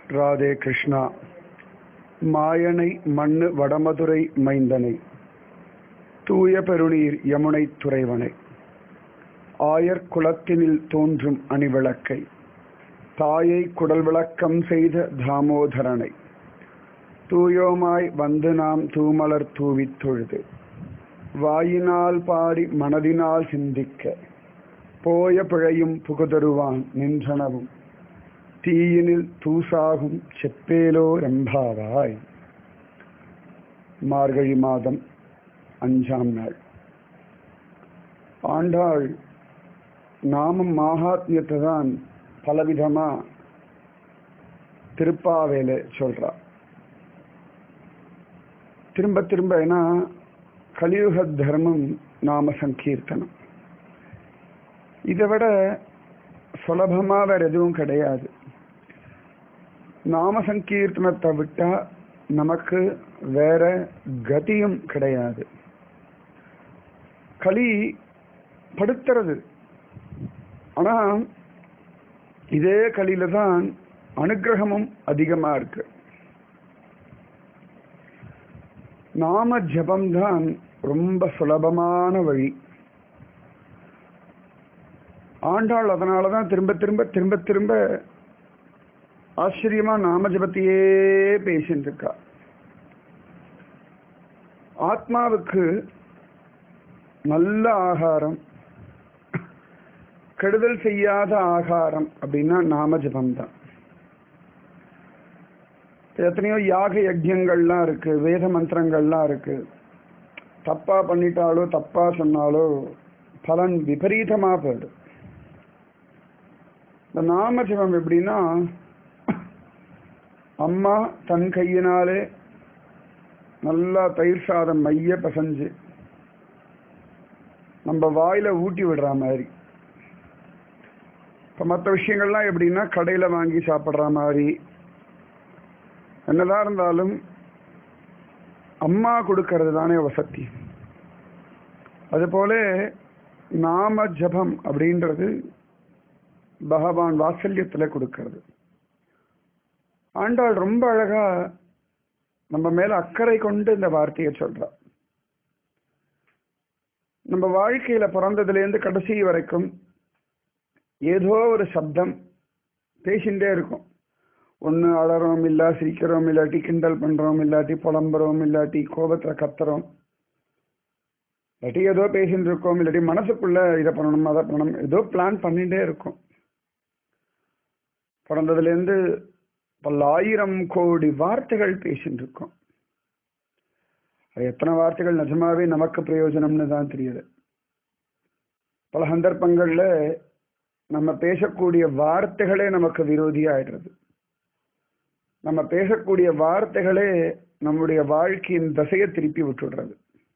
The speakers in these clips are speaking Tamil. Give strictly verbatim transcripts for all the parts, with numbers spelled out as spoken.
ராதே கிருஷ்ணா. மாயனை மண்ணு வடமதுரை மைந்தனை தூய பெருநீர் யமுனை துறைவனை ஆயர் குலத்தினில் தோன்றும் அணிவிளக்கை தாயை குடல் விளக்கம் செய்த தாமோதரனை தூயோமாய் வந்து நாம் தூமலர் தூவித் தொழுது வாயினால் பாடி மனதினால் சிந்திக்க போய பிழையும் புகுதருவான் நின்றனவும் தீயினில் தூசாகும் செப்பேலோ ரெம்பாவாய். மார்கழி மாதம் அஞ்சாம் நாள். ஆண்டாள் நாமம் மகாத்மியத்தை தான் பலவிதமா திருப்பாவேல சொல்றா. திரும்ப திரும்ப ஏன்னா கலியுக தர்மம் நாம சங்கீர்த்தனம். இதை விட சுலபமா வேற எதுவும் கிடையாது. நாம சங்கீர்த்தனத்தை விட்டா நமக்கு வேற கதியும் கிடையாது. களி படுத்துறது. ஆனா இதே களியில தான் அனுகிரகமும் அதிகமா இருக்கு. நாம ஜபம்தான் ரொம்ப சுலபமான வழி. ஆண்டாள் அதனாலதான் திரும்ப திரும்ப திரும்ப திரும்ப ஆச்சரியமா நாம ஜபத்தையே பேசிட்டு இருக்கா. ஆத்மாவுக்கு நல்ல ஆகாரம், கெடுதல் செய்யாத ஆகாரம் அப்படின்னா நாம ஜபம்தான். எத்தனையோ யாக யஜ்யங்கள்லாம் இருக்கு, வேத மந்திரங்கள்லாம் இருக்கு. தப்பா பண்ணிட்டாலோ தப்பா சொன்னாலோ பலன் விபரீதமா போயிடும். இந்த நாம ஜபம் எப்படின்னா, அம்மா தன் கையினாலே நல்லா தயிர் சாதம் மைய பசஞ்சு நம்ம வாயில ஊட்டி விடுற மாதிரி. இப்ப மற்ற விஷயங்கள்லாம் எப்படின்னா கடையில வாங்கி சாப்பிட்ற மாதிரி. என்னதான் இருந்தாலும் அம்மா கொடுக்கறது தானே வசதி. அதுபோல நாம ஜபம் அப்படின்றது பகவான் வாத்சல்யத்துல கொடுக்கிறது. ஆண்டாள் ரொம்ப அழகா நம்ம மேல அக்கறை கொண்டு இந்த வார்த்தையை சொல்றா. நம்ம வாழ்க்கையில பிறந்ததுல இருந்து கடைசி வரைக்கும் ஏதோ ஒரு சப்தம் பேசிகிட்டே இருக்கும். ஒன்று அலறோம், இல்லா சிரிக்கிறோம், இல்லாட்டி கிண்டல் பண்றோம், இல்லாட்டி புலம்புறோம், இல்லாட்டி கோபத்துல கத்துறோம், இல்லாட்டி ஏதோ பேசிட்டு இருக்கோம், இல்லாட்டி மனசுக்குள்ள இதை பண்ணணும் அதை பண்ணணும் ஏதோ பிளான் பண்ணிட்டே இருக்கும். பிறந்ததுல இருந்து பல்லாயிரம் கோடி வார்த்தைகள் பேசிட்டு இருக்கோம். அது எத்தனை வார்த்தைகள் நிஜமாவே நமக்கு பிரயோஜனம்னு தான் தெரியுது. பல சந்தர்ப்பங்கள்ல நம்ம பேசக்கூடிய வார்த்தைகளே நமக்கு விரோதியா ஆயிடுறது. நம்ம பேசக்கூடிய வார்த்தைகளே நம்முடைய வாழ்க்கையின் தசையை திருப்பி விட்டுடுறது.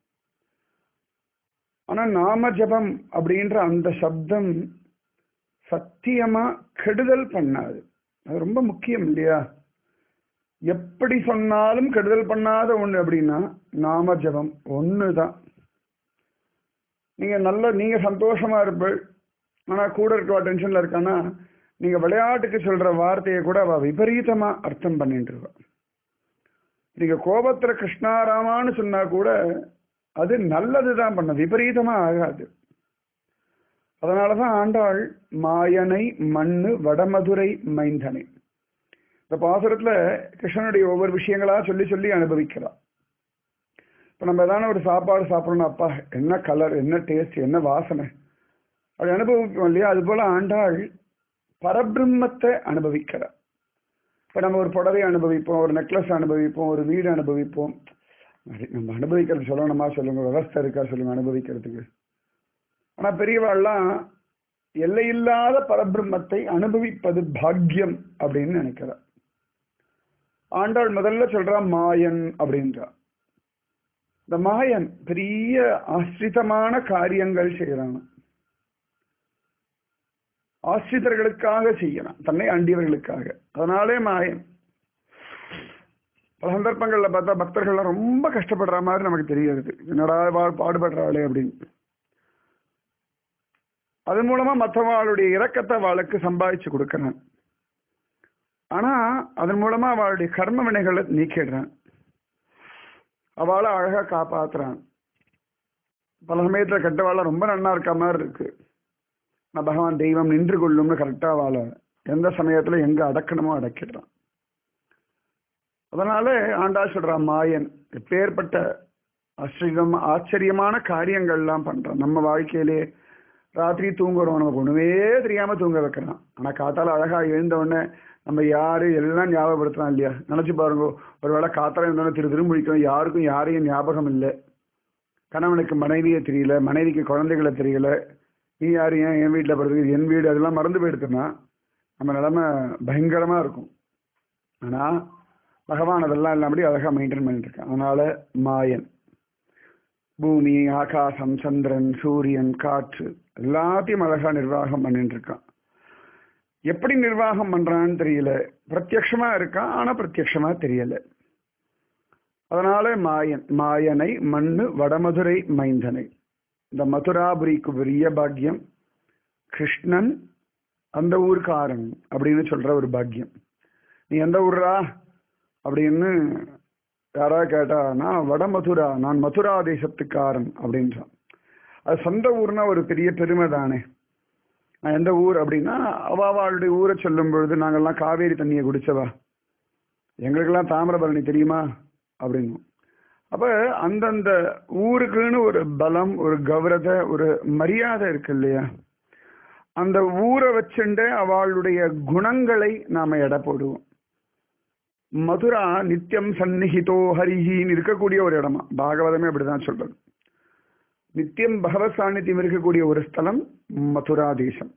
ஆனா நாம ஜபம் அப்படின்ற அந்த சப்தம் சத்தியமா கெடுதல் பண்ணாது. அது ரொம்ப முக்கியம் இல்லையா? எப்படி சொன்னாலும் கெடுதல் பண்ணாத ஒண்ணு அப்படின்னா நாம ஜபம் ஒண்ணுதான். நீங்க நல்ல நீங்க சந்தோஷமா இருப்பீள், ஆனா கூட இருக்க டென்ஷன்ல இருக்கானா நீங்க விளையாட்டுக்கு சொல்ற வார்த்தையை கூட அவ விபரீதமா அர்த்தம் பண்ணிட்டு இருக்கா. நீங்க கோபத்துல கிருஷ்ணாராமான்னு சொன்னா கூட அது நல்லதுதான் பண்ண, விபரீதமா ஆகாது. அதனாலதான் ஆண்டாள் மாயனை மண்ணு வடமதுரை மைந்தனை இந்த பாசுரத்துல கிருஷ்ணனுடைய ஒவ்வொரு விஷயங்களா சொல்லி சொல்லி அனுபவிக்கலாம். இப்ப நம்ம ஏதான ஒரு சாப்பாடு சாப்பிடணும், அப்பா என்ன கலர், என்ன டேஸ்ட், என்ன வாசனை, அப்படி அனுபவிப்போம் இல்லையா? அது போல ஆண்டாள் பரபிரம்மத்தை அனுபவிக்கிறார். இப்ப நம்ம ஒரு புடவை அனுபவிப்போம், ஒரு நெக்லஸ் அனுபவிப்போம், ஒரு வீடு அனுபவிப்போம். நம்ம அனுபவிக்கிறது சொல்லணுமா சொல்லுங்க, விவஸ்தை இருக்கா சொல்லுங்க அனுபவிக்கிறதுக்கு. ஆனா பெரியவாள்லாம் எல்லையில்லாத பரபிரம்மத்தை அனுபவிப்பது பாக்கியம் அப்படின்னு நினைக்கிறார். ஆண்டாள் முதல்ல சொல்றா மாயன் அப்படின்றா. இந்த மாயன் பெரிய ஆசிரிதமான காரியங்கள் செய்யறான். ஆசிரியர்களுக்காக செய்யறான், தன்னை அண்டியவர்களுக்காக. அதனாலே மாயன். பல சந்தர்ப்பங்கள்ல பார்த்தா பக்தர்கள்லாம் ரொம்ப கஷ்டப்படுற மாதிரி நமக்கு தெரிகிறது. என்னடா பாடுபடுறாளே அப்படின்னு. அது மூலமா மற்றவாளுடைய இரக்கத்தை வாளுக்கு சம்பாதிச்சு கொடுக்கிறான். ஆனா அதன் மூலமா அவளுடைய கர்ம வினைகளை நீக்கிடுறான், அவளை அழகா காப்பாத்துறான். பல சமயத்துல கெட்டவாள ரொம்ப நன்னா இருக்க மாதிரி இருக்கு, நான் பகவான் தெய்வம் நின்று கொள்ளும்னு கரெக்டா வாழ எந்த சமயத்துல எங்க அடக்கணுமோ அடக்கிடுறான். அதனால ஆண்டா சொல்றா, மாயன் எப்பேற்பட்ட ஆச்சரியம் ஆச்சரியமான காரியங்கள்லாம் பண்றான். நம்ம வாழ்க்கையிலே ராத்திரி தூங்குறோம், நமக்கு ஒண்ணுமே தெரியாம தூங்க வைக்கிறான். ஆனா காத்தால அழகா எழுந்த உடனே நம்ம யாரு எல்லாம் ஞாபகப்படுத்துறான் இல்லையா? நினைச்சு பாருங்க, ஒரு வேளை காத்தால இருந்தோடனே திரு திருமுழிக்கணும், யாருக்கும் யாரையும் ஞாபகம் இல்லை. கணவனுக்கு மனைவியே தெரியல, மனைவிக்கு குழந்தைகளை தெரியல, நீ யாரு, ஏன் என் வீட்டில் படுறது, என் வீடு, அதெல்லாம் மறந்து போயிடுதுன்னா நம்ம நிலைமை பயங்கரமா இருக்கும். ஆனா பகவான் அதெல்லாம் இல்லாமடி அழகா மெயின்டைன் பண்ணிட்டு இருக்கான். அதனால மாயன் பூமி, ஆகாசம், சந்திரன், சூரியன், காற்று எல்லாத்தையும் அழகா நிர்வாகம் பண்ணிட்டு இருக்கான். எப்படி நிர்வாகம் பண்றான்னு தெரியல, பிரத்யக்ஷமா இருக்கான் ஆனா பிரத்யக்ஷமா தெரியல. அதனால மாயன், மாயனை மண்ணு வடமதுரை மைந்தனை. இந்த மதுராபுரிக்கு பெரிய பாக்கியம், கிருஷ்ணன் அந்த ஊர்க்காரன் அப்படின்னு சொல்ற ஒரு பாக்கியம். நீ எந்த ஊர்ரா அப்படின்னு யாராவது கேட்டா, நான் வடமதுரா, நான் மதுரா தேசத்துக்காரன் அப்படின்றான். அது சொந்த ஊர்னா ஒரு பெரிய பெருமை தானே. நான் எந்த ஊர் அப்படின்னா, அவாவாளுடைய ஊரை சொல்லும் பொழுது நாங்கள்லாம் காவேரி தண்ணியை குடிச்சவா, எங்களுக்கெல்லாம் தாமிரபரணி தெரியுமா அப்படின்னு. அப்ப அந்தந்த ஊருக்குன்னு ஒரு பலம், ஒரு கௌரவ, ஒரு மரியாதை இருக்கு இல்லையா? அந்த ஊரை வச்சுட்டு அவளுடைய குணங்களை நாம எடை போடுவோம். மதுரா நித்தியம் சந்நிஹிதோ ஹரிஹின்னு இருக்கக்கூடிய ஒரு இடமா, பாகவதமே அப்படிதான் சொல்றது. நித்தியம் பகவத் சாநித்தியம் இருக்கக்கூடிய ஒரு ஸ்தலம் மதுரா தேசம்.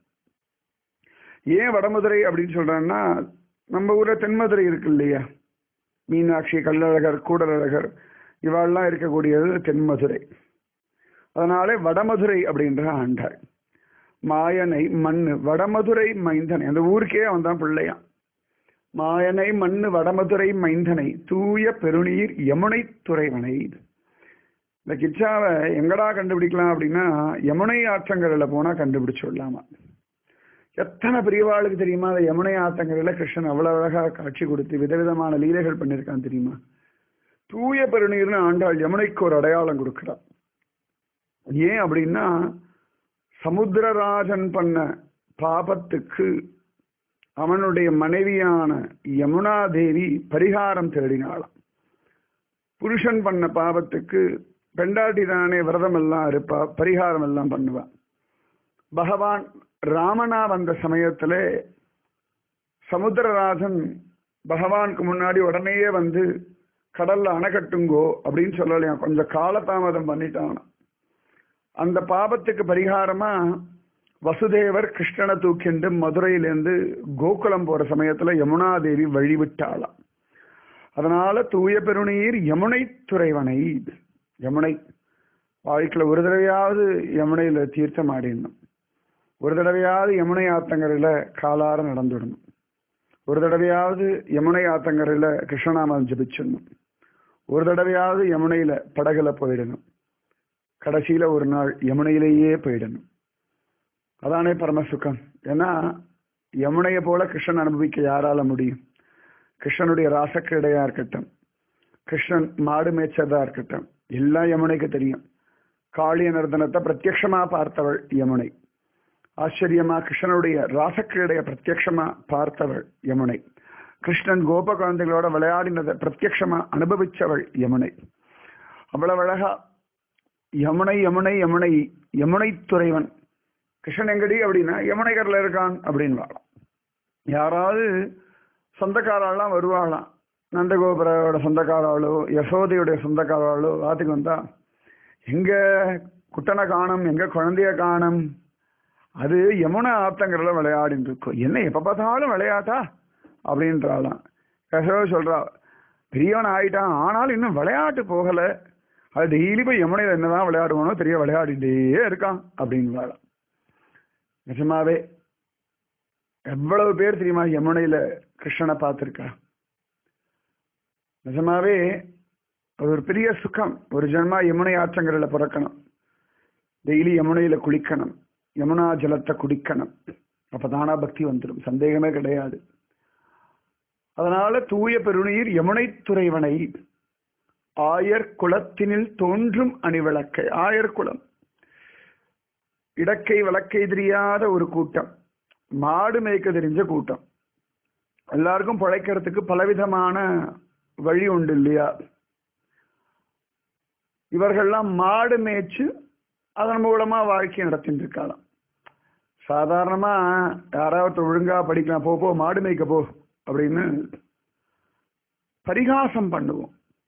ஏன் வடமதுரை அப்படின்னு சொல்றான்னா, நம்ம ஊர்ல தென்மதுரை இருக்கு இல்லையா? மீனாட்சி, கள்ளழகர், கூடலழகர் இவாள்லாம் இருக்கக்கூடியது தென்மதுரை. அதனாலே வடமதுரை அப்படின்ற ஆண்டாள். மாயனை மண்ணு வடமதுரை மைந்தனை, அந்த ஊருக்கே அவன் தான் பிள்ளையான். மாயனை மண்ணு வடமதுரை மைந்தனை தூய பெருநீர் யமுனை துறைவனை. இந்த கிச்சாவை எங்கடா கண்டுபிடிக்கலாம் அப்படின்னா, யமுனை ஆற்றங்கரையில் போனா கண்டுபிடிச்சு விடலாமா? எத்தனை பெரியவாளுக்கு தெரியுமா அந்த யமுனை ஆற்றங்கரையில் கிருஷ்ணன் அவ்வளவு அழகா காட்சி கொடுத்து விதவிதமான லீலைகள் பண்ணியிருக்கான் தெரியுமா? தூய பெருநீர்னு ஆண்டாள் யமுனைக்கு ஒரு அடையாளம் கொடுக்கிறான். ஏன் அப்படின்னா, சமுத்திரராஜன் பண்ண பாபத்துக்கு அவனுடைய மனைவியான யமுனா தேவி பரிகாரம் தேடினாளாம். புருஷன் பண்ண பாவத்துக்கு பெண்டாட்டி தானே விரதம் எல்லாம் இருப்பா, பரிகாரம் எல்லாம் பண்ணுவான். பகவான் ராமனா வந்த சமயத்துல சமுத்திரராஜன் பகவானுக்கு முன்னாடி உடனேயே வந்து கடல்ல அணை கட்டுங்கோ அப்படின்னு சொல்லலையா, கொஞ்சம் காலதாமதம் பண்ணிட்டான். அந்த பாபத்துக்கு பரிகாரமா வசுதேவர் கிருஷ்ணனை தூக்கிண்டு மதுரையிலேருந்து கோகுலம் போற சமயத்துல யமுனாதேவி வழிவிட்டாளாம். அதனால தூய பெருநீர் யமுனை துறைவனை. யமுனை வாழ்க்கையில ஒரு தடவையாவது யமுனையில தீர்த்தம் ஆடிடணும், ஒரு தடவையாவது யமுனை ஆத்தங்கரையில காலார நடந்துடணும், ஒரு தடவையாவது யமுனை ஆத்தங்கரையில கிருஷ்ணநாமம் ஜபிச்சிடணும், ஒரு தடவையாவது யமுனையில படகுல போயிடணும், கடைசியில ஒரு நாள் யமுனையிலேயே போயிடணும். அதானே பரமசுகம். ஏன்னா யமுனையை போல கிருஷ்ணன் அனுபவிக்க யாரால முடியும்? கிருஷ்ணனுடைய ராசக்கிரடையா இருக்கட்டும், கிருஷ்ணன் மாடு மேய்ச்சதா இருக்கட்டும், எல்லாம் யமுனைக்கு தெரியும். காளிய நர்தனத்தை பிரத்யக்ஷமா பார்த்தவள் யமுனை. ஆச்சரியமா கிருஷ்ணனுடைய ராசக்கிரடைய பிரத்யக்ஷமா பார்த்தவள் யமுனை. கிருஷ்ணன் கோப குழந்தைகளோட விளையாடினதை பிரத்யக்ஷமா அனுபவிச்சவள் யமுனை. அவ்வளவு அழகா யமுனை யமுனை யமுனை யமுனை துறைவன் கிருஷ்ணன் எங்கடி அப்படின்னா யமுனைகரில் இருக்கான் அப்படின்னு வாழலாம். யாராவது சொந்தக்காரெல்லாம் வருவாளாம், நந்தகோபுரோட சொந்தக்காராளோ யசோதையுடைய சொந்தக்காராளோ வாத்துக்கு வந்தா, எங்க குட்டனை காணும், எங்க குழந்தைய காணும், அது யமுனை ஆத்தங்கரில் விளையாடின்னு இருக்கும். என்ன எப்ப பார்த்தாலும் விளையாட்டா அப்படின்றாலாம். யசோதை சொல்றா, பெரியவன் ஆயிட்டான் ஆனாலும் இன்னும் விளையாட்டு போகல, அது டெய்லி போய் யமுனையில் என்னதான் விளையாடுவானோ தெரிய விளையாடிட்டே இருக்கான் அப்படின்னு வாழலாம். நிஜமாவே எவ்வளவு பேர் தெரியுமா யமுனையில கிருஷ்ணனை பார்த்திருக்கா? நிஜமாவே அது ஒரு பெரிய சுகம். ஒரு ஜென்மா யமுனை ஆற்றங்கரையில பிறக்கணும், டெய்லி யமுனையில குளிக்கணும், யமுனா ஜலத்தை குடிக்கணும், அப்பதானா பக்தி வந்துடும், சந்தேகமே கிடையாது. அதனால தூய பெருநீர் யமுனை துறைவனை ஆயர் குலத்தினில் தோன்றும் அணிவிளக்கை. ஆயர் குலம் இடக்கை வழக்கை தெரியாத ஒரு கூட்டம், மாடு மேய்க்க தெரிஞ்ச கூட்டம். எல்லாருக்கும் பிழைக்கிறதுக்கு பலவிதமான வழி உண்டு இல்லையா? இவர்கள்லாம் மாடு மேய்ச்சு அதன் மூலமா வாழ்க்கை நடத்திட்டு இருக்கலாம். சாதாரணமா யாராவது ஒழுங்கா படிக்கலாம், போ போ மாடு மேய்க்க போ அப்படின்னு பரிகாசம் பண்ணுவோம்.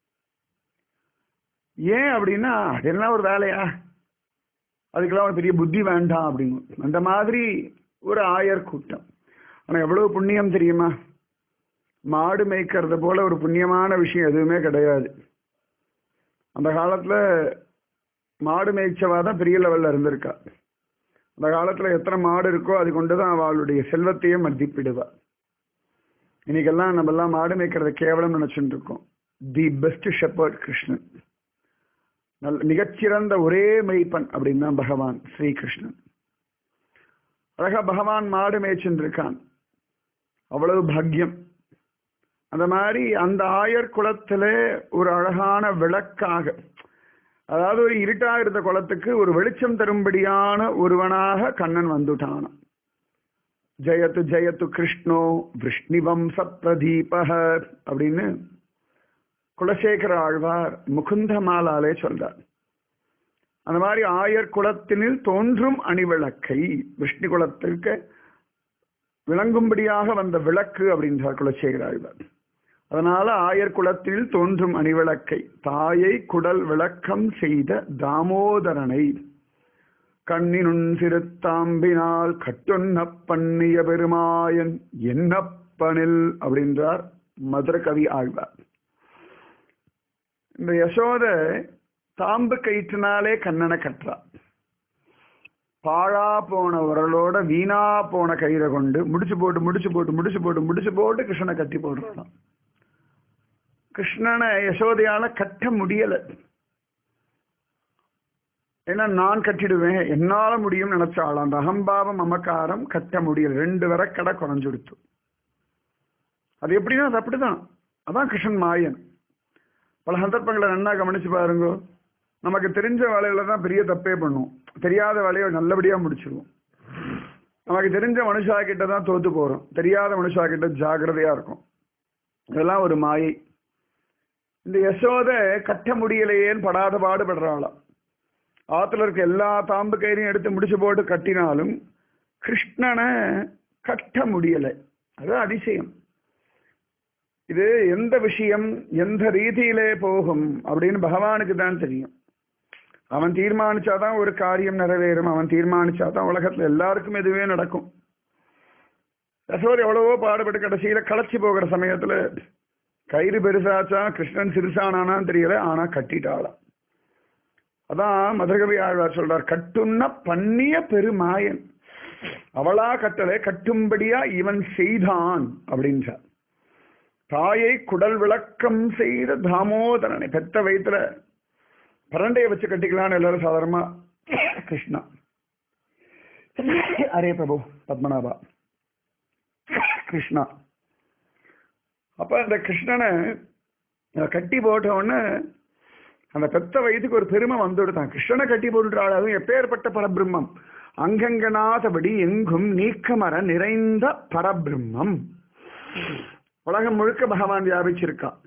ஏன் அப்படின்னா அதெல்லாம் ஒரு வேலையா, அதுக்கெல்லாம் ஒரு பெரிய புத்தி வேண்டாம் அப்படின்னு. அந்த மாதிரி ஒரு ஆயர் கூட்டம். ஆனா எவ்வளவு புண்ணியம் தெரியுமா? மாடு மேய்க்கிறது போல ஒரு புண்ணியமான விஷயம் எதுவுமே கிடையாது. அந்த காலத்துல மாடு மேய்ச்சவாதான் பெரிய லெவல்ல இருந்திருக்கா. அந்த காலத்துல எத்தனை மாடு இருக்கோ அது கொண்டுதான் அவளுடைய செல்வத்தையே மதிப்பிடுவா. இன்னைக்கெல்லாம் நம்ம எல்லாம் மாடு மேய்க்கிறத கேவலம் நினைச்சுட்டு இருக்கோம். தி பெஸ்ட் ஷெப்பர்ட் கிருஷ்ணன், நல்ல மிகச்சிறந்த ஒரே மெய்ப்பன் அப்படின்னா பகவான் ஸ்ரீகிருஷ்ணன். அழகா பகவான் மாடு மேய்ச்சின்னு இருக்கான், அவ்வளவு பாக்கியம். அந்த மாதிரி அந்த ஆயர் குலத்துல ஒரு அழகான விளக்காக, அதாவது ஒரு இருட்டாக இருந்த குளத்துக்கு ஒரு வெளிச்சம் தரும்படியான ஒருவனாக கண்ணன் வந்துட்டான். ஜெயத்து ஜெயத்து கிருஷ்ணோ விஷ்ணிவம்ச பிரதீபக அப்படின்னு குலசேகர ஆழ்வார் முகுந்த மாலாலே சொல்றார். அந்த மாதிரி ஆயர் குலத்தினில் தோன்றும் அணிவிளக்கை, விஷ்ணு குலத்திற்கு விளங்கும்படியாக வந்த விளக்கு அப்படின்றார் குலசேகர ஆழ்வார். அதனால ஆயர் குலத்தில் தோன்றும் அணிவிளக்கை, தாயை குடல் விளக்கம் செய்த தாமோதரனை கண்ணினுன் சிறுத்தாம்பினால் கட்டொன்ன பண்ணிய பெருமாயன் என்னப்பனில் அப்படின்றார் மதுர கவி ஆழ்வார். இந்த யசோத தாம்பு கயிற்றினாலே கண்ணனை கட்டுறா. பாழா போன உரலோட வீணா போன கயிறை கொண்டு முடிச்சு போட்டு முடிச்சு போட்டு முடிச்சு போட்டு முடிச்சு போட்டு கிருஷ்ணனை கட்டி போடுறான். கிருஷ்ணனை யசோதையால கட்ட முடியல. ஏன்னா நான் கட்டிடுவேன், என்னால முடியும் நினைச்சாலும் அந்த அகம்பாவம் அமக்காரம் கட்ட முடியல. ரெண்டு வரை கடை குறைஞ்சுடுத்து. அது எப்படின்னா அது அப்படிதான். அதான் கிருஷ்ணன் மாயன். பல சந்தர்ப்பங்களை நன்னா கவனிச்சு பாருங்க. நமக்கு தெரிஞ்ச வேலையில தான் பெரிய தப்பே பண்ணுவோம், தெரியாத வேலையை நல்லபடியா முடிச்சிருவோம். நமக்கு தெரிஞ்ச மனுஷா கிட்ட தான் தோத்து போறோம், தெரியாத மனுஷா கிட்ட ஜாகிரதையா இருக்கும். இதெல்லாம் ஒரு மாயை. இந்த யசோத கட்ட முடியலையேன்னு படாத பாடுபடுறாளாம். ஆத்துல இருக்க எல்லா தாம்பு கயிறையும் எடுத்து முடிச்சு போட்டு கட்டினாலும் கிருஷ்ணனை கட்ட முடியலை. அது அதிசயம். இது எந்த விஷயம் எந்த ரீதியிலே போகும் அப்படின்னு பகவானுக்கு தான் தெரியும். அவன் தீர்மானிச்சாதான் ஒரு காரியம் நிறைவேறும். அவன் தீர்மானிச்சாதான் உலகத்துல எல்லாருக்கும் எதுவே நடக்கும். யசோதை எவ்வளவோ பாடுபட்டு கடைசியில களைச்சி போகிற சமயத்துல கயிறு பெருசாச்சா கிருஷ்ணன் சிறுசானானான்னு தெரியல, ஆனா கட்டிட்டாளாம். அதான் மதுரகவி ஆழ்வார் சொல்றார், கட்டுன்ன பண்ணிய பெருமாயன். அவளா கட்டளை, கட்டும்படியா இவன் செய்தான் அப்படின்றார். தாயை குடல் விளக்கம் செய்த தாமோதரனை, பெத்த வயிற்றுல பரண்டையை வச்சு கட்டிக்கலான்னு எல்லாரும் சாதாரணமா கிருஷ்ணா அரே பிரபு பத்மநாபா கிருஷ்ணா. அப்ப அந்த கிருஷ்ணனை கட்டி போட்ட உடனே அந்த பெத்த வயதுக்கு ஒரு பெருமை வந்துடுதான். கிருஷ்ணனை கட்டி போட்டுட்டாள். அதுவும் எப்பேற்பட்ட பரபிரம்மம், அங்கங்கனாதபடி எங்கும் நீக்கமர நிறைந்த பரபிரம்மம். உலகம் முழுக்க பகவான் வியாபிச்சிருக்கான்.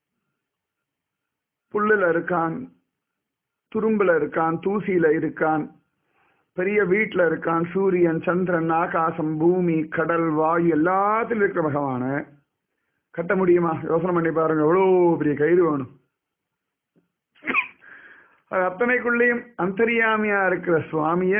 புல்லுல இருக்கான், துரும்புல இருக்கான், தூசியில இருக்கான், பெரிய வீட்டுல இருக்கான், சூரியன் சந்திரன் ஆகாசம் பூமி கடல் வாயு எல்லாத்திலும் இருக்கிற பகவான கட்ட முடியுமா? யோசனை பண்ணி பாருங்க. எவ்வளோ பெரிய கயிறு வேணும். அது அத்தனைக்குள்ளேயும் அந்தரியாமியா இருக்கிற சுவாமிய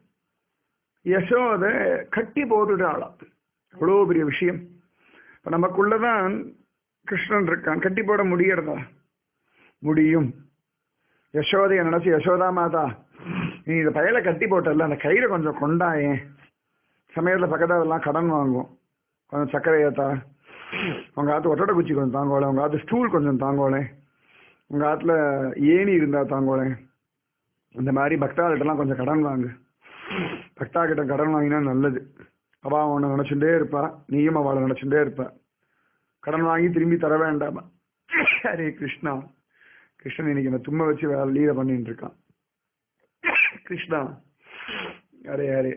யசோத கட்டி போட்டுட்டாளாம். எவ்வளோ பெரிய விஷயம். இப்ப நமக்குள்ளதான் கிருஷ்ணன் இருக்கான். கட்டி போட முடியறதா? முடியும். யசோதைய நினைச்சு, யசோதா மாதா நீ இந்த பயலை கட்டி போட்டல, அந்த கயிறை கொஞ்சம் கொண்டாயேன். சமயத்தில் பக்கத்தாவெல்லாம் கடன் வாங்குவோம். கொஞ்சம் சர்க்கரை ஏத்தா, உங்க ஆத்து ஒட்டடை குச்சி கொஞ்சம் தாங்கோல, உங்க ஆத்து ஸ்டூல் கொஞ்சம் தாங்கோலே, உங்க ஆத்துல ஏணி இருந்தா தாங்கோலே. இந்த மாதிரி பக்தாகிட்டலாம் கொஞ்சம் கடன் வாங்கு. பக்தா கிட்ட கடன் வாங்கினா நல்லது. அவா உன்னை நினைச்சுட்டே இருப்பா, நீயும் அவளை நினைச்சுட்டே இருப்ப. கடன் வாங்கி திரும்பி தர வேண்டாமா? ஹரே கிருஷ்ணா. கிருஷ்ணன் இன்னைக்கு என்ன தும்ம வச்சு வேலை லீட பண்ணிட்டு இருக்கான். கிருஷ்ணா ஹரே ஹரே.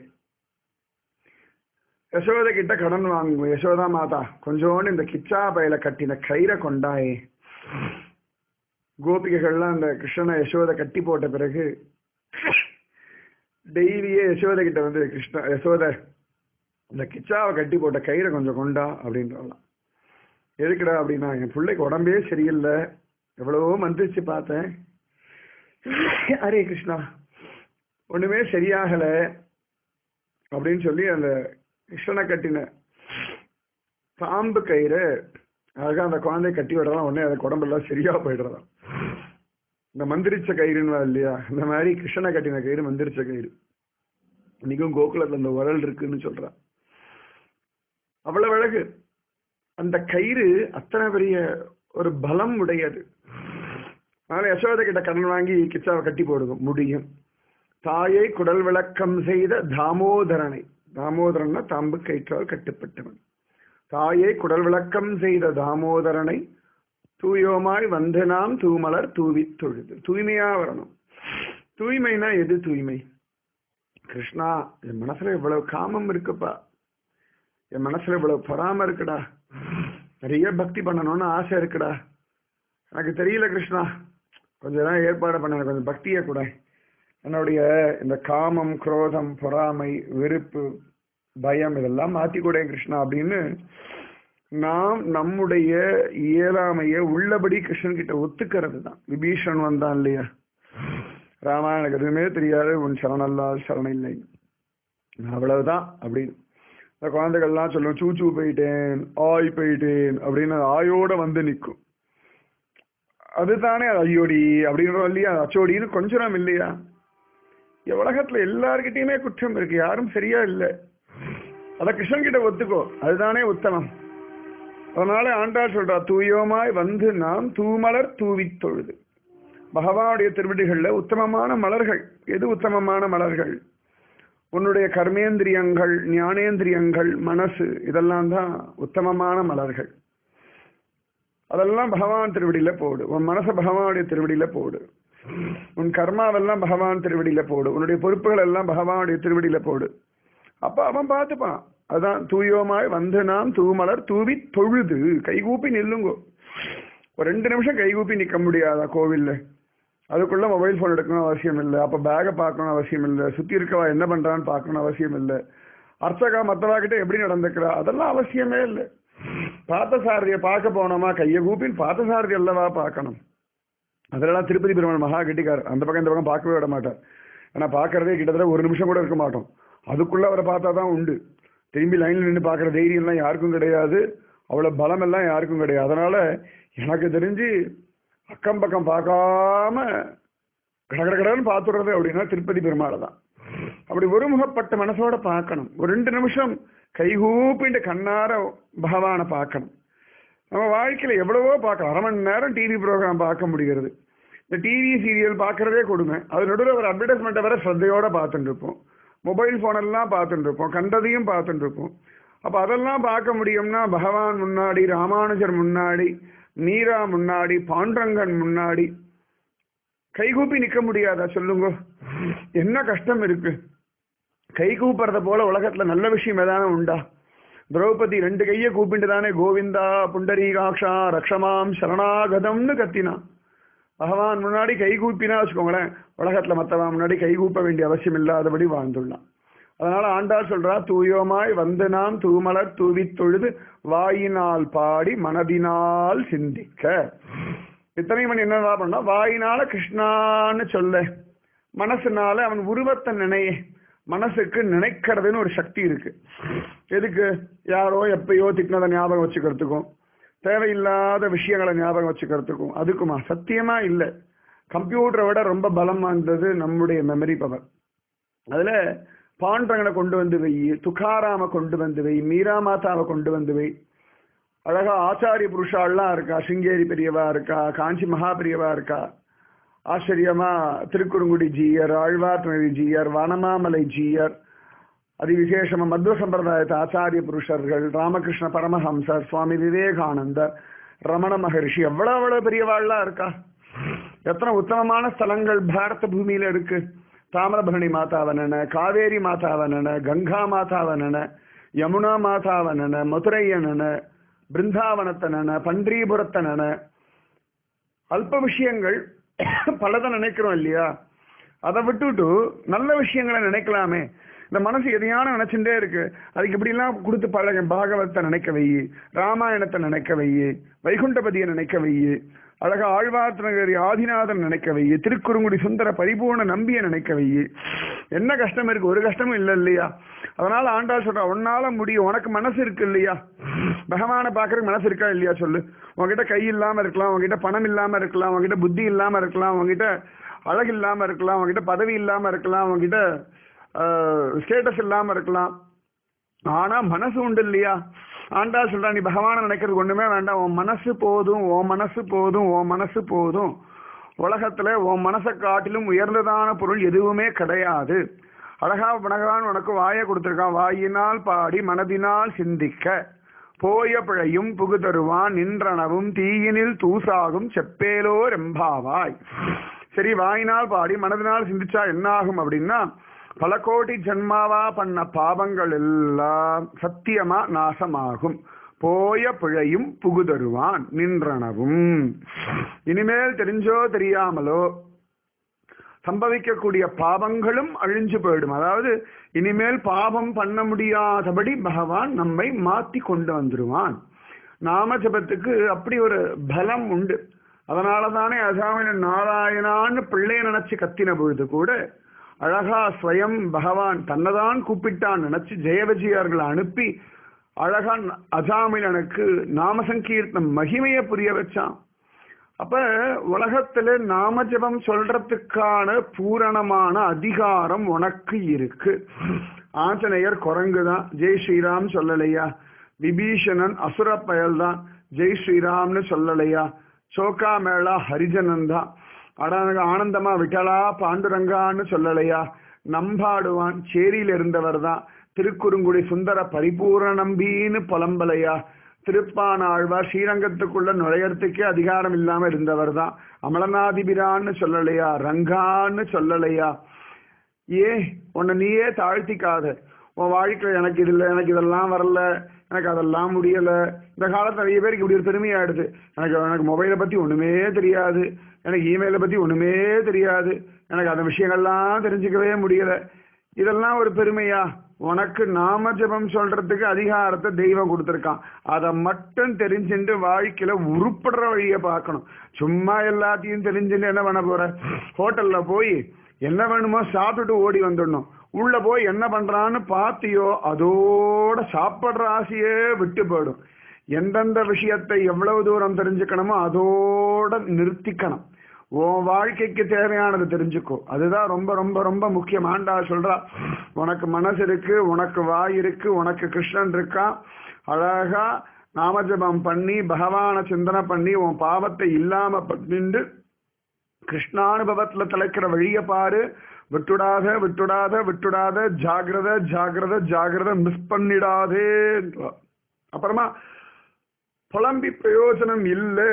யசோதை கிட்ட கடன் வாங்குவோம். யசோதா மாதா கொஞ்சோண்டு இந்த கிச்சா பையில கட்டின கயிறை கொண்டாயே. கோபிகைகள்லாம் அந்த கிருஷ்ணனை யசோதை கட்டி போட்ட பிறகு டெய்லியே யசோதை கிட்ட வந்து கிருஷ்ண யசோதை இந்த கிச்சாவை கட்டி போட்ட கயிறை கொஞ்சம் கொண்டா அப்படின்றாலாம். எதுக்குடா அப்படின்னா, என் பிள்ளைக்கு உடம்பே சரியில்லை, எவ்வளவோ மந்திரிச்சு பார்த்தேன், ஹரே கிருஷ்ணா ஒண்ணுமே சரியாகல அப்படின்னு சொல்லி அந்த கிருஷ்ணனை கட்டின பாம்பு கயிறு அழகா அந்த குழந்தை கட்டி விடலாம். உடனே அந்த உடம்பெல்லாம் சரியா போயிடுறதாம். இந்த மந்திரிச்ச கயிறுன்னு இல்லையா, இந்த மாதிரி கிருஷ்ணனை கட்டின கயிறு மந்திரிச்ச கயிறு. இன்னைக்கும் கோகுலத்துல அந்த உரல் இருக்குன்னு சொல்றான். அவ்வளவு அழகு அந்த கயிறு, அத்தனை பெரிய ஒரு பலம் உடையது. அதனால யசோதை கிட்ட கடன் வாங்கி கிச்சாவை கட்டி போடுவோம் முடியும். தாயை குடல் விளக்கம் செய்த தாமோதரனை, தாமோதரன்னா தாம்பு கயிற்றால் கட்டுப்பட்டவன். தாயை குடல் விளக்கம் செய்த தாமோதரனை தூயோமாய் வந்து நாம் தூமலர் தூவி தொழுது. தூய்மையா வரணும். தூய்மைனா எது தூய்மை? கிருஷ்ணா, என் மனசுல இவ்வளவு காமம் இருக்குப்பா, என் மனசுல இவ்வளவு பொறாம இருக்குடா, நிறைய பக்தி பண்ணணும்னு ஆசை இருக்குடா, எனக்கு தெரியல கிருஷ்ணா, கொஞ்சம் தான் ஏற்பாடு பண்ண, கொஞ்சம் பக்தியை கூட, என்னுடைய இந்த காமம் குரோதம் பொறாமை வெறுப்பு பயம் இதெல்லாம் மாத்தி கூட கிருஷ்ணா அப்படின்னு நாம் நம்முடைய இயலாமைய உள்ளபடி கிருஷ்ணன் கிட்ட ஒத்துக்கிறது தான். விபீஷன் வந்தான் இல்லையா, ராமா எனக்கு எதுவுமே தெரியாது, உன் சரணல்லா சரணம் இல்லை, அவ்வளவுதான் அப்படின்னு. இந்த குழந்தைகள்லாம் சொல்லுவோம், சூச்சு போயிட்டேன் ஆய் போயிட்டேன் அப்படின்னு ஆயோட வந்து நிற்கும். அதுதானே அது ஐயோடி அப்படின்றோம் இல்லையா, அச்சோடின்னு கொஞ்ச நேரம் இல்லையா. உலகத்துல எல்லார்கிட்டயுமே குற்றம் இருக்கு, யாரும் சரியா இல்லை. அத கிருஷ்ணன் கிட்ட ஒத்துக்கோ, அதுதானே உத்தமம். அதனால ஆண்டாள் சொல்றா, தூயோமாய் வந்து நாம் தூமலர் தூவி தொழுது. பகவானுடைய திருவடிகள்ல உத்தமமான மலர்கள் எது? உத்தமமான மலர்கள் உன்னுடைய கர்மேந்திரியங்கள், ஞானேந்திரியங்கள், மனசு, இதெல்லாம் தான் உத்தமமான மலர்கள். அதெல்லாம் பகவான் திருவடியில போடு. உன் மனசை பகவானுடைய திருவடியில போடு. உன் கர்மாவெல்லாம் பகவான் திருவடியில போடு. உன்னுடைய பொறுப்புகள் எல்லாம் பகவானுடைய திருவடியில போடு. அப்ப அவன் பார்த்துப்பான். அதான் தூயோமாய் வந்து நாம் தூமலர் தூவி தொழுது. கைகூப்பி நில்லுங்கோ. ஒரு ரெண்டு நிமிஷம் கைகூப்பி நிற்க முடியாதா கோவில்ல? அதுக்குள்ள மொபைல் போன் எடுக்கணும் அவசியம் இல்லை, அப்ப பேகை பார்க்கணும் அவசியம் இல்லை, சுத்தி இருக்கவா என்ன பண்றான்னு பார்க்கணும் அவசியம் இல்லை, அர்ச்சகா மத்தவா கிட்ட எப்படி நடந்துக்கிறா அதெல்லாம் அவசியமே இல்லை. பார்த்தசாரதியை பார்க்க போனோமா கையை கூப்பின்னு பார்த்தசாரதி அல்லவா பார்க்கணும். அதெல்லாம் திருப்பதி பெருமாள் மகா கெட்டிக்கார், அந்த பக்கம் இந்த பக்கம் பார்க்கவே விட மாட்டார். ஏன்னா பார்க்கறதே கிட்டத்தட்ட ஒரு நிமிஷம் கூட இருக்க மாட்டோம், அதுக்குள்ள அவரை பார்த்தா தான் உண்டு. திரும்பி லைன்ல நின்று பார்க்குற தைரியம்லாம் யாருக்கும் கிடையாது, அவ்வளோ பலம் எல்லாம் யாருக்கும் கிடையாது. அதனால எனக்கு தெரிஞ்சு அக்கம் பக்கம் பார்க்காம கடகடன்னு பார்த்துடுறது அப்படின்னா திருப்பதி பெருமாளை தான். அப்படி ஒருமுகப்பட்ட மனசோட பார்க்கணும். ஒரு ரெண்டு நிமிஷம் கைகூப்பிட்டு கண்ணார பகவானை பார்க்கணும். நம்ம வாழ்க்கையில எவ்வளவோ பார்க்கலாம். அரை மணி நேரம் டிவி ப்ரோக்ராம் பார்க்க முடிகிறது. இந்த டிவி சீரியல் பார்க்கறதே கொடுமை. அது நடுவில் ஒரு அட்வர்டைஸ்மெண்ட்டை வர ஸ்ரத்தையோட பார்த்துட்டு இருப்போம். மொபைல் போனெல்லாம் பார்த்துட்டு இருப்போம், கண்டதையும் பார்த்துட்டு இருப்போம். அப்போ அதெல்லாம் பார்க்க முடியும்னா பகவான் முன்னாடி, ராமானுஜர் முன்னாடி, மீரா முன்னாடி, பாண்டரங்கன் முன்னாடி கைகூப்பி நிற்க முடியாதா சொல்லுங்க? என்ன கஷ்டம் இருக்கு? கைகூப்புறத போல உலகத்துல நல்ல விஷயம் ஏதான உண்டா? திரௌபதி ரெண்டு கையை கூப்பிட்டு தானே கோவிந்தா புண்டரீகாட்சா ரக்ஷமாம் சரணாகதம்னு கத்தினான். பகவான் முன்னாடி கை கூப்பினா வச்சுக்கோங்களேன், உலகத்துல மற்றவன் முன்னாடி கை கூப்ப வேண்டிய அவசியம் இல்லாதபடி வாழ்ந்துள்ளான். அதனால ஆண்டாள் சொல்றா, தூயோமாய் வந்து நாம் தூமலர் தூவி தொழுது வாயினால் பாடி மனதினால் சிந்திக்க. இத்தனை மணி என்னடா பண்ணா, வாயினால கிருஷ்ணான்னு சொல்ல, மனசுனால அவன் உருவத்தை நினைய. மனசுக்கு நினைக்கிறதுன்னு ஒரு சக்தி இருக்கு. எதுக்கு? யாரோ எப்பயோ திட்டினதை ஞாபகம் வச்சுக்கிறதுக்கும், தேவையில்லாத விஷயங்களை ஞாபகம் வச்சுக்கிறதுக்கும் அதுக்குமா? சத்தியமா இல்லை. கம்ப்யூட்டரை விட ரொம்ப பலம் வாய்ந்தது நம்முடைய மெமரி பவர். அதுல பாண்டரங்கனை கொண்டு வந்து வை, துக்காராம கொண்டு வந்து வை, மீரா மாதாவை கொண்டு வந்து வை. அழகா ஆச்சாரிய புருஷாலாம் இருக்கா, சிங்கேரி பெரியவா இருக்கா, காஞ்சி மகா பெரியவா இருக்கா, ஆச்சரியமா திருக்குறுங்குடி ஜீயர், ஆழ்வார்நதி ஜீயர், வனமாமலை ஜீயர், அதிவிசேஷமா மத்வ சம்பிரதாயத்தை ஆச்சாரிய புருஷர்கள், ராமகிருஷ்ண பரமஹம்சர், சுவாமி விவேகானந்தர், ரமண மகரிஷி, எவ்வளவு எவ்வளவு பெரியவாள்லாம் இருக்கா. எத்தனை உத்தமமான ஸ்தலங்கள் பாரத பூமியில இருக்கு. தாமிரபரணி மாதாவனன, காவேரி மாதாவனன, கங்கா மாதாவனன, யமுனா மாதாவனன, மதுரையனன, பிருந்தாவனத்தனன, பண்டீபுரத்தனன. அல்ப விஷயங்கள் பலதை நினைக்கிறோம் இல்லையா? அதை விட்டுட்டு நல்ல விஷயங்களை நினைக்கலாமே. இந்த மனசு எதையான நினைச்சுட்டே இருக்கு. அதுக்கு இப்படிலாம் கொடுத்து பழக. பாகவத்தை நினைக்க வையி, ராமாயணத்தை நினைக்க வையி, வைகுண்டபதியை நினைக்க வையி, அழகா ஆழ்வார்த்தனகரி ஆதிநாதன் நினைக்க வையி, திருக்குறுங்குடி சுந்தர பரிபூர்ண நம்பிய நினைக்க வையி. என்ன கஷ்டம் இருக்கு? ஒரு கஷ்டமும் இல்லை இல்லையா? அதனால ஆண்டாள் சொல்றா, உன்னால முடியும், உனக்கு மனசு இருக்கு இல்லையா? பகவானை பாக்குறதுக்கு மனசு இருக்கா இல்லையா சொல்லு. உங்ககிட்ட கை இல்லாம இருக்கலாம், உங்ககிட்ட பணம் இல்லாம இருக்கலாம், உங்ககிட்ட புத்தி இல்லாம இருக்கலாம், உங்ககிட்ட அழகு இல்லாம இருக்கலாம், உங்ககிட்ட பதவி இல்லாம இருக்கலாம், உங்ககிட்ட ஸ்டேட்டஸ் இல்லாம இருக்கலாம், ஆனா மனசு உண்டு இல்லையா? ஆண்டாள் சொல்றா, நீ பகவானை நினைக்கிறது ஒண்ணுமே வேண்டாம், உன் மனசு போதும், உன் மனசு போதும், உன் மனசு போதும். உலகத்துல உன் மனசை காட்டிலும் உயர்ந்ததான பொருள் எதுவுமே கிடையாது. அழகா பகவான் உனக்கு வாயை கொடுத்திருக்கான். வாயினால் பாடி மனதினால் சிந்திக்க போய பிழையும் புகுதருவான் நின்றனவும் தீயினில் தூசாகும் செப்பேலோ ரெம்பாவாய். சரி, வாயினால் பாடி மனதினால் சிந்திச்சா என்ன ஆகும் அப்படின்னா, பல கோடி ஜன்மாவா பண்ண பாவங்கள் எல்லாம் சத்தியமா நாசமாகும். போய பிழையும் புகுதருவான் நின்றனவும். இனிமேல் தெரிஞ்சோ தெரியாமலோ சம்பவிக்கக்கூடிய பாவங்களும் அழிஞ்சு போயிடும். அதாவது இனிமேல் பாவம் பண்ண முடியாதபடி பகவான் நம்மை மாத்தி கொண்டு வந்துருவான். நாம ஜபத்துக்கு அப்படி ஒரு பலம் உண்டு. அதனாலதானே அசாமில நாராயணான்னு பிள்ளைய நினைச்சு கத்தின பொழுது கூட அழகா ஸ்வயம் பகவான் தன்னதான் கூப்பிட்டான் நினைச்சு ஜெயவிஜயர்களை அனுப்பி அழகா அஜாமிலனுக்கு நாம சங்கீர்த்தம் மகிமைய புரிய வச்சான். அப்ப உலகத்துல நாம ஜபம் சொல்றதுக்கான பூரணமான அதிகாரம் உனக்கு இருக்கு. ஆஞ்சநேயர் குரங்குதான், ஜெய் ஸ்ரீராம் சொல்லலையா? விபீஷணன் அசுர பயல் தான், ஜெய் ஸ்ரீராம்னு சொல்லலையா? சோகா மேளா ஹரிஜனன் தான், அடானக ஆனந்தமா விட்டலா பாண்டுரங்கான்னு சொல்லலையா? நம்பாடுவான் சேரியில இருந்தவர் தான், திருக்குறுங்குடி சுந்தர பரிபூர்ண நம்பின்னு புலம்பலையா? திருப்பானாழ்வார் ஸ்ரீரங்கத்துக்குள்ள நுழையறதுக்கே அதிகாரம் இல்லாம இருந்தவர் தான், அமலநாதிபிரான்னு சொல்லலையா? ரங்கான்னு சொல்லலையா? ஏ உன்னை நீயே தாழ்த்திக்காத. உன் வாழ்க்கையில் எனக்கு இது இல்லை, எனக்கு இதெல்லாம் வரல, எனக்கு அதெல்லாம் முடியல. இந்த காலத்தில் நிறைய பேருக்கு இப்படி ஒரு பெருமையாயிடுது. எனக்கு எனக்கு மொபைலை பற்றி ஒன்றுமே தெரியாது, எனக்கு இமெயிலை பற்றி ஒன்றுமே தெரியாது, எனக்கு அந்த விஷயங்கள்லாம் தெரிஞ்சுக்கவே முடியலை. இதெல்லாம் ஒரு பெருமையா? உனக்கு நாம ஜபம் சொல்றதுக்கு அதிகாரத்தை தெய்வம் கொடுத்துருக்கான். அதை மட்டும் தெரிஞ்சுட்டு வாழ்க்கையில உருப்படுற வழியை பார்க்கணும். சும்மா எல்லாத்தையும் தெரிஞ்சுட்டு என்ன பண்ண போற? ஹோட்டல்ல போய் என்ன வேணுமோ சாப்பிட்டுட்டு ஓடி வந்துடணும். உள்ள போய் என்ன பண்றான்னு பார்த்தியோ அதோட சாப்பிட்ற ஆசையே விட்டு போயிடும். எந்தெந்த விஷயத்தை எவ்வளவு தூரம் தெரிஞ்சுக்கணுமோ அதோட நிறுத்திக்கணும். உன் வாழ்க்கைக்கு தேவையானது தெரிஞ்சுக்கோ. அதுதான் ரொம்ப ரொம்ப ரொம்ப முக்கியம். ஆண்டாள் சொல்றா, உனக்கு மனசு இருக்கு, உனக்கு வாய் இருக்கு, உனக்கு கிருஷ்ணன் இருக்கான். அழகா நாமஜபம் பண்ணி பகவான சிந்தனை பண்ணி உன் பாவத்தை இல்லாம பண்ணிண்டு கிருஷ்ணானுபவத்துல தலைக்கிற வழிய பாரு. விட்டுடாத விட்டுடாத விட்டுடாத, ஜாகிரத ஜாகிரத ஜாகிரத, மிஸ் பண்ணிடாதே. அப்புறமா புலம்பி பிரயோஜனம் இல்லை.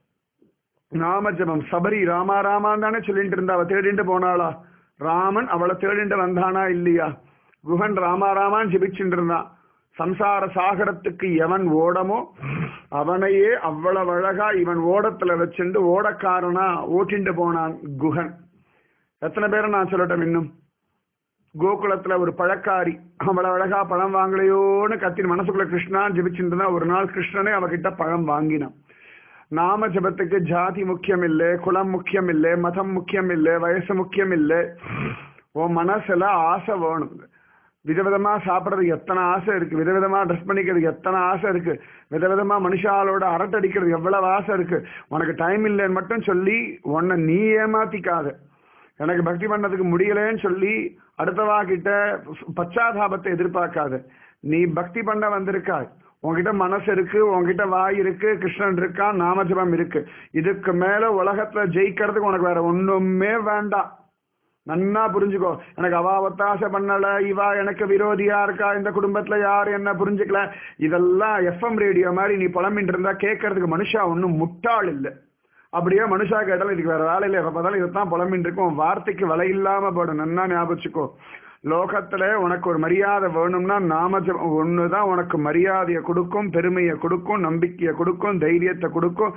நாமஜபம் சபரி ராமா ராமான் தானே சொல்லிட்டு இருந்தா. அவ தேடிட்டு போனாளா? ராமன் அவளை தேடிட்டு வந்தானா இல்லையா? குஹன் ராமா ராமான் ஜபிச்சுட்டு இருந்தான். சம்சார சாகரத்துக்கு எவன் ஓடமோ அவனையே அவ்வளவு அழகா இவன் ஓடத்துல வச்சுட்டு ஓடக்காரனா ஓட்டிண்டு போனான் குஹன். எத்தனை பேரை நான் சொல்லட்டும்? இன்னும் கோகுலத்துல ஒரு பழக்காரி அவ்வளவு அழகா பழம் வாங்கலையோன்னு கத்தின் மனசுக்குள்ள கிருஷ்ணான் ஜபிச்சுட்டு இருந்தா. ஒரு நாள் கிருஷ்ணனே அவகிட்ட பழம் வாங்கினான். நாம ஜபத்துக்கு ஜாதி முக்கியம் இல்லை, குலம் முக்கியம் இல்லை, மதம் முக்கியம் இல்லை, வயசு முக்கியம் இல்லை. உன் மனசுல ஆசை வேணும். விதவிதமா சாப்பிட்றதுக்கு எத்தனை ஆசை இருக்கு, விதவிதமா ட்ரெஸ் பண்ணிக்கிறதுக்கு எத்தனை ஆசை இருக்கு, விதவிதமா மனுஷாலோட அரட்டடிக்கிறது எவ்வளவு ஆசை இருக்கு. உனக்கு டைம் இல்லைன்னு மட்டும் சொல்லி உன்னை நீ ஏமாத்திக்காத. எனக்கு பக்தி பண்ணதுக்கு முடியலன்னு சொல்லி அடுத்தவா கிட்ட பச்சாதாபத்தை எதிர்பார்க்காத. நீ பக்தி பண்ண வந்திருக்காய், உங்ககிட்ட மனசு இருக்கு, உங்ககிட்ட வாய் இருக்கு, கிருஷ்ணன் இருக்கான், நாமஜபம் இருக்கு. இதுக்கு மேல உலகத்துல ஜெயிக்கிறதுக்கு உனக்கு வேற ஒண்ணுமே வேண்டாம். நன்னா புரிஞ்சுக்கோ. எனக்கு அவா ஒத்தாசை பண்ணல, இவா எனக்கு விரோதியா இருக்கா, இந்த குடும்பத்துல யார் என்ன புரிஞ்சுக்கல, இதெல்லாம் எஃப்எம் ரேடியோ மாதிரி நீ புலம்பின்னு இருந்தா கேட்கறதுக்கு மனுஷா ஒன்றும் முட்டாள் இல்லை. அப்படியே மனுஷா கேட்டாலும் இதுக்கு வேற வேலை இல்லை, எப்ப பார்த்தாலும் இதைத்தான் புலம்பின்னு இருக்கும். வார்த்தைக்கு விலை இல்லாம போடும். நன்னா ஞாபகிச்சுக்கோ. லோகத்துல உனக்கு ஒரு மரியாதை வேணும்னா நாமஜபம் ஒண்ணுதான் உனக்கு மரியாதையை கொடுக்கும், பெருமையை கொடுக்கும், நம்பிக்கையை கொடுக்கும், தைரியத்தை கொடுக்கும்,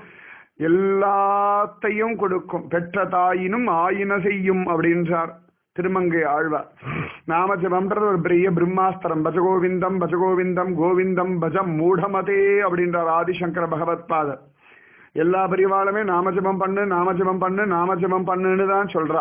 எல்லாத்தையும் கொடுக்கும். பெற்ற தாயினும் ஆயின செய்யும் அப்படின்றார் திருமங்கை ஆழ்வார். நாமஜபம்ன்றது ஒரு பெரிய பிரம்மாஸ்திரம். பஜகோவிந்தம் பஜகோவிந்தம் கோவிந்தம் பஜம் மூடமதே அப்படின்றார் ஆதிசங்கர பகவத் பாதர். எல்லா பரிவாளுமே நாமஜபம் பண்ணு நாமஜபம் பண்ணு நாமஜபம் பண்ணுன்னு தான் சொல்றா.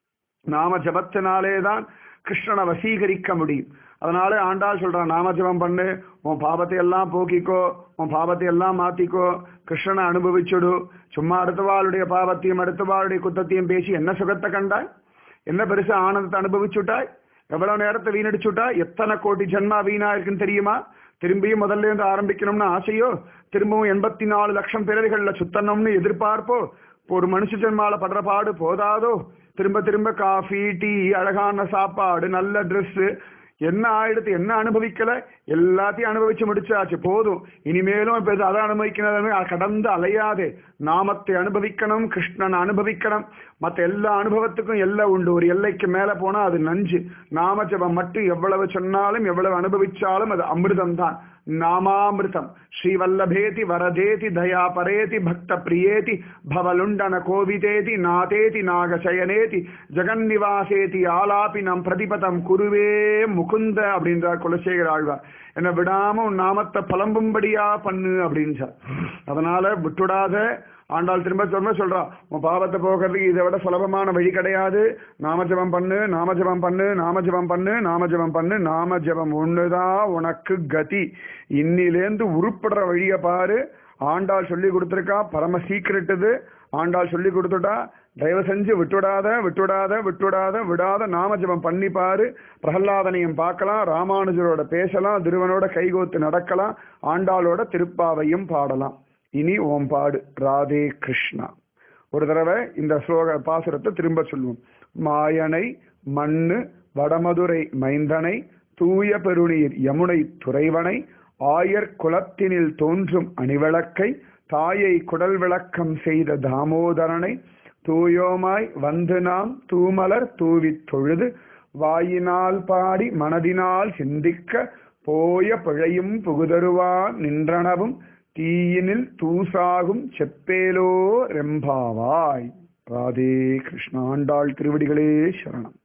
நாம ஜபத்தினாலே தான் கிருஷ்ணனை வசீகரிக்க முடியும். அதனால ஆண்டாள் சொல்றான், நாமஜபம் பண்ணு, உன் பாபத்தை எல்லாம் போக்கிக்கோ, உன் பாபத்தை எல்லாம் மாத்திக்கோ, கிருஷ்ணனை அனுபவிச்சுடு. சும்மா அடுத்தவாளுடைய பாவத்தையும் அடுத்தவாளுடைய குத்தத்தையும் பேசி என்ன சுகத்தை கண்டாய், என்ன பெருசா ஆனந்தத்தை அனுபவிச்சுட்டாய், எவ்வளவு நேரத்தை வீணடிச்சுட்டாய், எத்தனை கோடி ஜென்மா வீணா இருக்குன்னு தெரியுமா? திரும்பியும் முதல்ல இருந்து ஆரம்பிக்கணும்னு ஆசையோ, திரும்பவும் எண்பத்தி நாலு லட்சம் பிறவிகள்ல சுத்தணும்னு எதிர்பார்ப்போ, ஒரு மனுஷ ஜென்மால படுற பாடு போதாதோ, திரும்ப திரும்ப காஃபி டீ அழகான சாப்பாடு நல்ல ட்ரெஸ், என்ன ஆயிடுத்து, என்ன அனுபவிக்கல, எல்லாத்தையும் அனுபவிச்சு முடிச்சாச்சு, போதும். இனிமேலும் இப்ப அதை அனுபவிக்கணும், கடந்து அலையாதே. நாமத்தை அனுபவிக்கணும், கிருஷ்ணன் அனுபவிக்கணும். மற்ற எல்லா அனுபவத்துக்கும் எல்லை உண்டு. ஒரு எல்லைக்கு மேல போனா அது நஞ்சு. நாம ஜபம் மட்டும் எவ்வளவு சொன்னாலும் எவ்வளவு அனுபவிச்சாலும் அது அமிர்தம் தான். நாமாமிருதம் ஸ்ரீவல்லபேதி வரதேதி தயா பரேதி பக்த பிரியேதி பவலுண்டன கோவிதேதி நாதேதி நாகசயனேதி ஜெகன்னிவாசேதி ஆலாபினம் பிரதிபதம் குருவே முகுந்த அப்படின்றார் குலசேகர ஆழ்வார். என்ன விடாம உன் நாமத்தை புலம்பும்படியா பண்ணு அப்படின்றார். அதனால விட்டுடாத. ஆண்டாள் திரும்ப திரும்ப சொல்றா, உன் பாவத்தை போகிறதுக்கு இதை விட சுலபமான வழி கிடையாது. நாமஜபம் பண்ணு நாமஜபம் பண்ணு நாமஜபம் பண்ணு நாமஜபம் பண்ணு, நாமஜபம் ஒண்ணுதான் உனக்கு கதி. இன்னிலேந்து உருப்படுற வழிய பாரு. ஆண்டாள் சொல்லி கொடுத்துருக்கா, பரம சீக்கிரட் இது. ஆண்டாள் சொல்லி கொடுத்துட்டா, தயவு செஞ்சு விட்டுடாத விட்டுடாத விட்டுடாத விடாத நாமஜபம் பண்ணி பாரு. பிரகலாதனையும் பார்க்கலாம், ராமானுஜரோட பேசலாம், திருவனோட கைகோத்து நடக்கலாம், ஆண்டாளோட திருப்பாவையும் பாடலாம். இனி ஓம் பாடு. ராதே கிருஷ்ணா. ஒரு தடவை இந்த ஸ்லோக பாசுரத்தை திரும்ப சொல்லுவோம். மாயனை மண்ணு வடமதுரை மைந்தனை தூய பெருநீர் யமுனை துறைவனை ஆயர் குலத்தினில் தோன்றும் அணிவிளக்கை தாயை குடல் விளக்கம் செய்த தாமோதரனை தூயோமாய் வந்து நாம் தூமலர் தூவித் தொழுது வாயினால் பாடி மனதினால் சிந்திக்க போய பிழையும் புகுதருவான் நின்றனவும் தீயினில் தூசாகும் செப்பேலோ ரெம்பாவாய். ராதே கிருஷ்ண. ஆண்டாள் திருவடிகளே சரணம்.